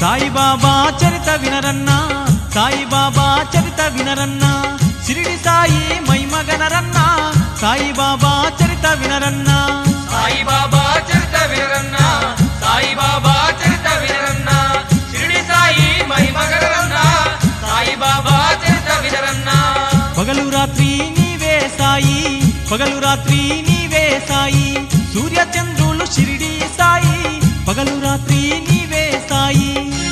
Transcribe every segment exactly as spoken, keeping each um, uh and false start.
సాయిబాబా చరిత వినరన్నా సాయిబాబా చరిత వినరన్నా షిరిడి సాయి మైమగనరన్నా సాయిబాబా చరిత వినరన్నా సాయిబాబా చరిత వినరన్నా సాయిబాబా చరిత వినరన్నా షిరిడి సాయి మైమగనరన్నా సాయిబాబా చరిత వినరన్నా పగలు రాత్రి నీవే సాయి పగలు రాత్రి నీవే సాయి సూర్య చంద్రులు షిరిడి సాయి పగలు రాత్రి నీవే సాయి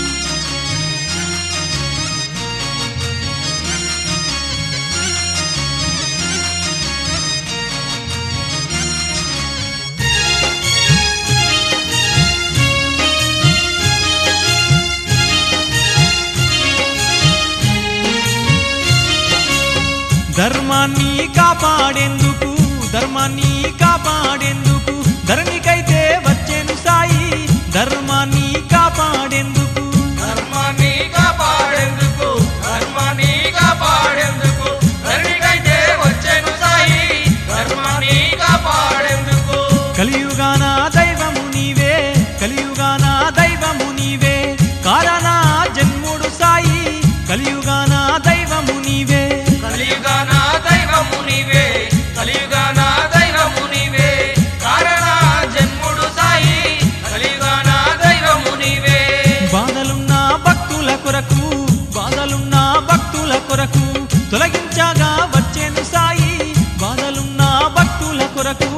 ధర్మాన్ని కాపాడేందుకు ధర్మాన్ని కాపాడేందుకు ధరణికైతే వచ్చేను సాయి ధర్మాన్ని కాపాడేందుకు ధర్మాన్ని కాపాడేందుకు ధర్మాన్ని కాపాడేందుకు ధరణికైతే వచ్చేను సాయి ధర్మాన్ని కాపాడేందుకు కలియుగాన దైవము నీవే కలియుగాన దైవము నీవే కారణ జన్ముడు సాయి కలియుగాన దైవము నీవే కలియుగాన దైవము నీవే కలియుగాన దైవము నీవే కారణ జన్ముడు సాయి కలియుగాన దైవము నీవే బాధలున్న భక్తుల కొరకు బాధలున్న భక్తుల కొరకు తొలగించగా వచ్చేను సాయి బాధలున్న భక్తుల కొరకు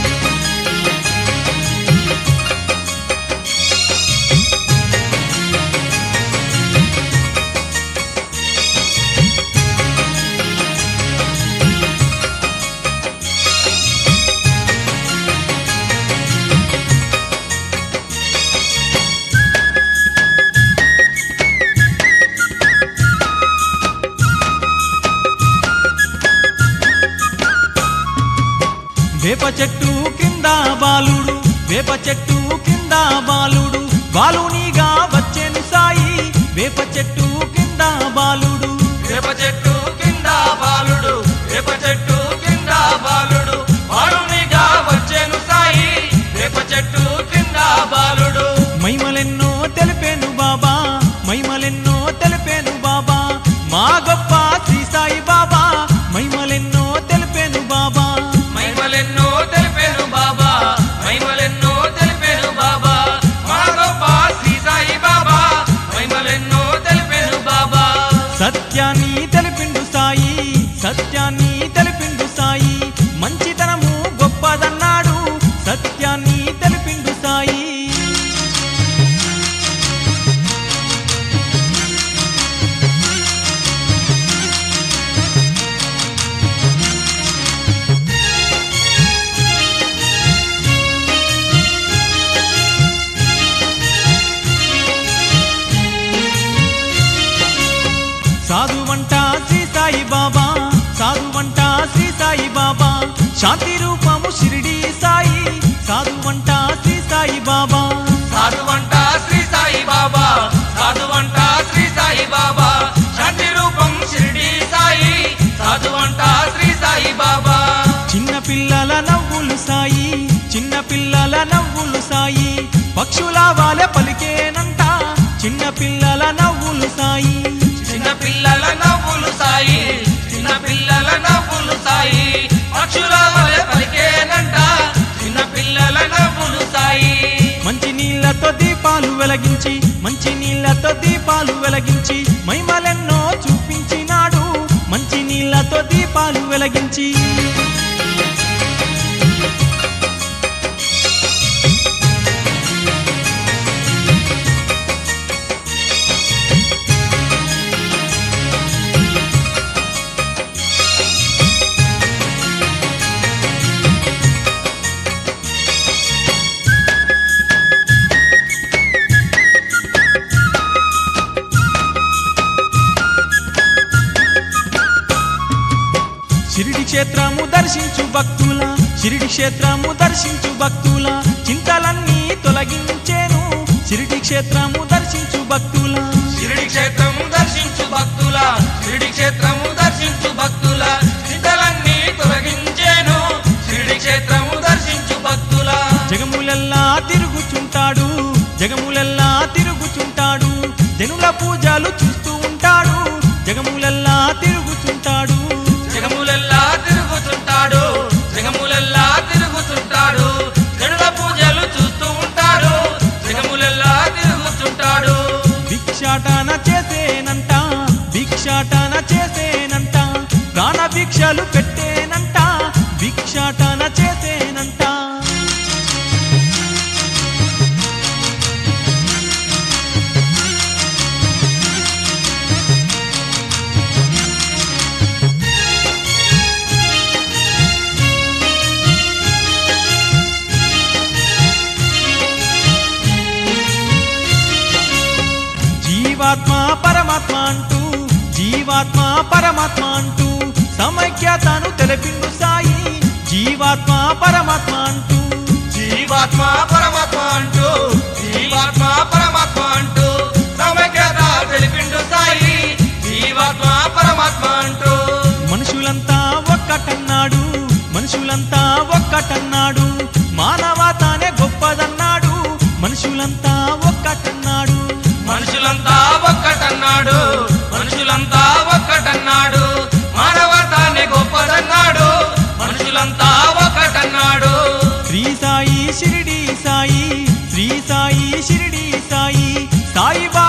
వేప చెట్టు కింద బాలుడు వేప చెట్టు కింద బాలుడు బాలునిగా వచ్చేను సాయి వేప చెట్టు కింద బాలుడు వేప చెట్టు కింద బాలుడు వేప చెట్టు కింద బాలుడు బాలునిగా వచ్చేను సాయి వేప చెట్టు కింద బాలుడు మైమలెన్నో తెలిపేను బాబా మైమలెన్నో తెలిపేను బాబా మా గొప్ప శ్రీ సాయి బాబా మైమలెన్నో తెలిపేను బాబా మైమలెన్నో తెలిపేను బాబా మైమలెన్నో తెలిపేను బాబా మా గొప్ప శ్రీ సాయి బాబా మైమలెన్నో తెలిపేను బాబా సత్యాన్ని తెలిపిండు సాయి సత్యాన్ని తెలిపిండు సాయి మంచితనము గొప్పదన్నాడు సత్యాన్ని తెలిపిండు సాయి సాధువంట శ్రీ సాయి బాబా సాధువంట శ్రీ సాయి బాబా శాంతి రూపము షిరిడి సాయి సాధువంట శ్రీ సాయి బాబా సాధువంట శ్రీ సాయి బాబా సాధువంట శ్రీ సాయి బాబా శాంతి రూపం షిరిడి సాయి సాధువంట శ్రీ సాయి బాబా చిన్న పిల్లల నవ్వులు సాయి చిన్న పిల్లల నవ్వులు సాయి పక్షుల వాలె పలికేనంట చిన్న పిల్లల నవ్వులు సాయి చిన్న పిల్లల నవ్వులు సాయి చిన్న పిల్లల నవ్వులు సాయి పక్షుల వలె పలికేనంట చిన్న పిల్లల నవ్వులు సాయి మంచి నీళ్లతో దీపాలు వెలిగించి మంచి నీళ్లతో దీపాలు వెలిగించి మైమలెన్నో చూపించినాడు మంచి నీళ్లతో దీపాలు వెలిగించి షిరిడి క్షేత్రము దర్శించు భక్తుల షిరిడి క్షేత్రము దర్శించు భక్తుల చింతలన్నీ తొలగించేను షిరిడి క్షేత్రము దర్శించు భక్తుల షిరిడి క్షేత్రము దర్శించు భక్తుల షిరిడి క్షేత్రము దర్శించు భక్తుల చింతలన్నీ తొలగించేను షిరిడి క్షేత్రము దర్శించు భక్తుల జగములెల్లా తిరుగుచుంటాడు జగములెల్లా తిరుగుచుంటాడు జనుల పూజలు చూస్తూ ఉంటాడు జగములల్లా తిరుగుతుంటాడు జగములెల్లా తిరుగుతుంటాడు జగములెల్లా తిరుగుతుంటాడు జనుల పూజలు చూస్తూ ఉంటాడు జగములెల్లా తిరుగుతుంటాడు భిక్షాటన చేసేనంట భిక్షాటన చేసేనంట ప్రాణ భిక్షలు పెట్టేనంట భిక్షాటన చేసేనంట జీవాత్మ పరమాత్మ అంటూ జీవాత్మ పరమాత్మ అంటూ సమైక్యతను తెలిపిండు సాయి జీవాత్మ పరమాత్మ అంటూ జీవాత్మ పరమాత్మ అంటూ జీవాత్మ పరమాత్మ అంటూ సమైక్యత తెలిపిండు సాయి జీవాత్మ పరమాత్మ అంటూ మనుషులంతా ఒక్కటన్నాడు మనుషులంతా ఒక్కటన్నాడు మానవతానే గొప్పదన్నాడు మనుషులంతా ఒక్కటన్నాడు మనుషులంతా ఒక్కటన్నాడు మనుషులంతా ఒక్కటన్నాడు మానవతాన్ని గొప్పదన్నాడు మనుషులంతా ఒక్కటన్నాడు శ్రీ సాయి షిరిడి సాయి శ్రీ సాయి షిరిడి సాయి సాయి